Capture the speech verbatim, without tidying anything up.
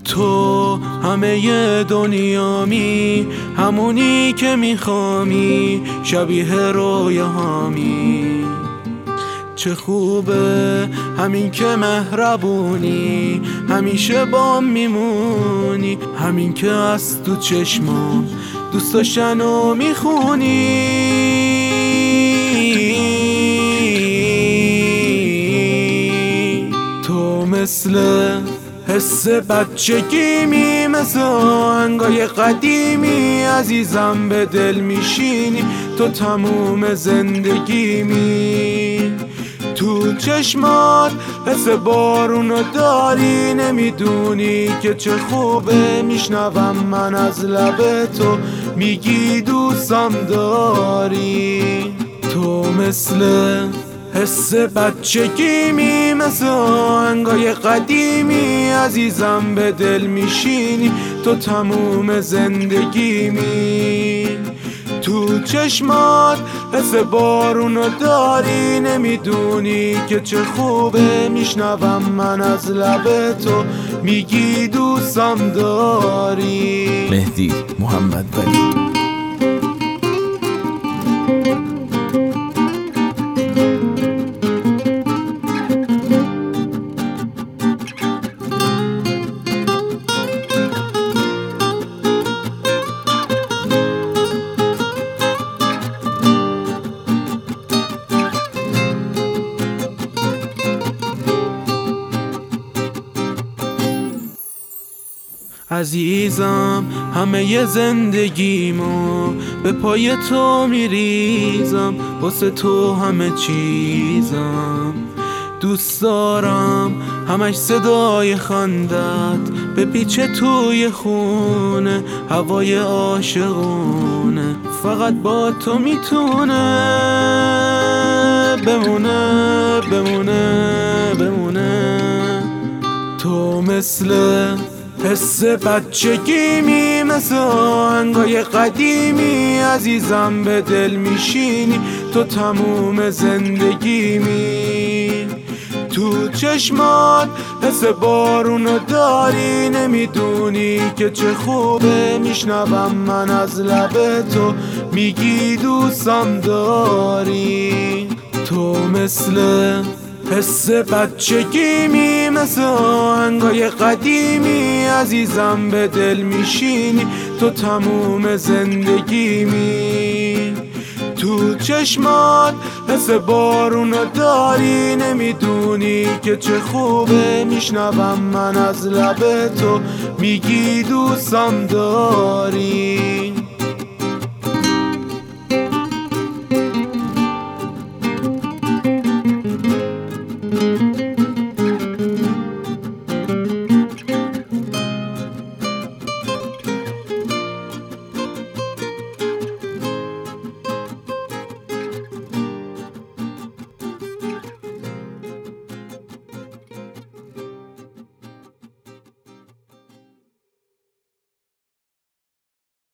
تو همه دنیامی، همونی که میخوامی، شبیه رویاهامی. چه خوبه همین که مهربونی، همیشه بام میمونی، همین که از تو چشمام دوست داشتنو میخونی. تو مثل حس بچگیمی، مثل آهنگای قدیمی، عزیزم به دل میشینی، تو تموم زندگیمی. تو چشمات حس بارونو داری، نمیدونی که چه خوبه میشنوم من از لب تو میگی دوستم داری. تو مثل حس بچگیمی، مثل آهنگای قدیمی، عزیزم به دل میشینی، تو تموم زندگیمی. تو چشمات حس بارونو داری، نمیدونی که چه خوبه میشنوم من از لب تو میگی دوستم داری. مهدی محمد ولی. عزیزم همه زندگیمو به پای تو میریزم، واسه تو همه چیزم. دوست دارم همش صدای خندت به پیچه توی خونه، هوای عاشقونه فقط با تو میتونه بمونه بمونه بمونه. تو مثل حس بچگیمی، مثل آهنگای قدیمی، عزیزم به دل میشینی، تو تموم زندگیمی. تو چشمات حس بارونو داری، نمیدونی که چه خوبه میشنوم من از لب تو میگی دوستم داری. تو مثل حس بچگیمی، مثل آهنگای قدیمی، عزیزم به دل میشینی، تو تموم زندگیمی. تو چشمات حس بارونو داری، نمیدونی که چه خوبه میشنوم من از لب تو میگی دوستم داری.